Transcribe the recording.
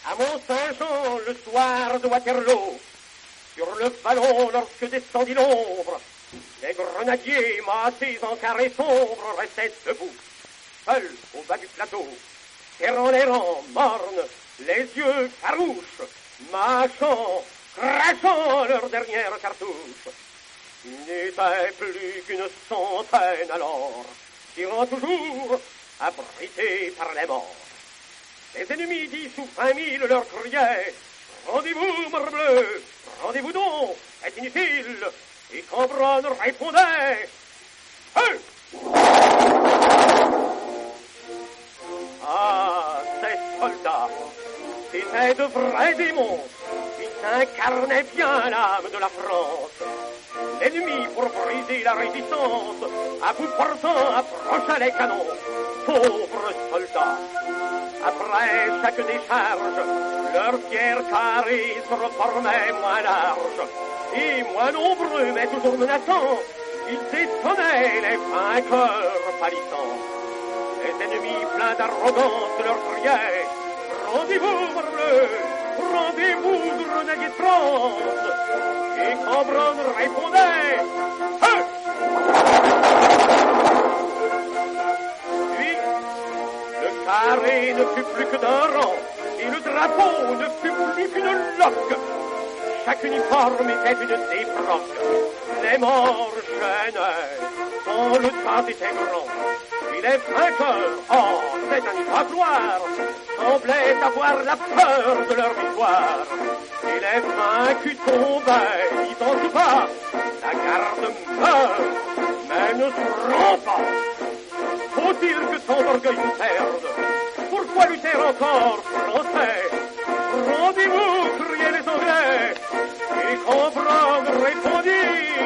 à Mont-Saint-Jean, le soir de Waterloo, sur le ballon lorsque descendit l'ombre, les grenadiers massés en carré sombre restaient debout, seuls au bas du plateau, serrant les rangs, mornes, les yeux farouches, mâchant, crachant leur dernière cartouche. Ils n'étaient plus qu'une centaine alors, tirant toujours, abrités par les morts. Les ennemis dissous 20 000 leur criaient « Rendez-vous, morbleu, rendez-vous donc, c'est inutile !» Et Cambronne répondait « Feu !» Ah, ces soldats, c'étaient de vrais démons, ils incarnaient bien l'âme de la France. L'ennemi, pour briser la résistance, à bout portant, approcha les canons. Pauvres soldats! Après chaque décharge, leurs pierres carrées se reformaient moins larges. Et moins nombreux, mais toujours menaçants, ils détonnaient les vainqueurs pâlissants. Les ennemis pleins d'arrogance leur criaient « Rendez-vous, morbleu, rendez-vous, grenadiers de France !» Et Cambronne répondait « Feu !» Puis, le carré ne fut plus que d'un rang, et le drapeau ne fut plus qu'une loque. Chaque uniforme était une débroque. Les morts gênaient, quand le tas était grand. Et les vainqueurs, oh, c'est un histoire gloire, semblaient avoir la peur de leur victoire. Et les vaincus tombaient, disant tout bas, la garde meurt, mais ne se rend pas. Faut-il que son orgueil nous perde? Pourquoi lutter encore, Français? Rendez-vous, criaient les Anglais, et Cambronne répondit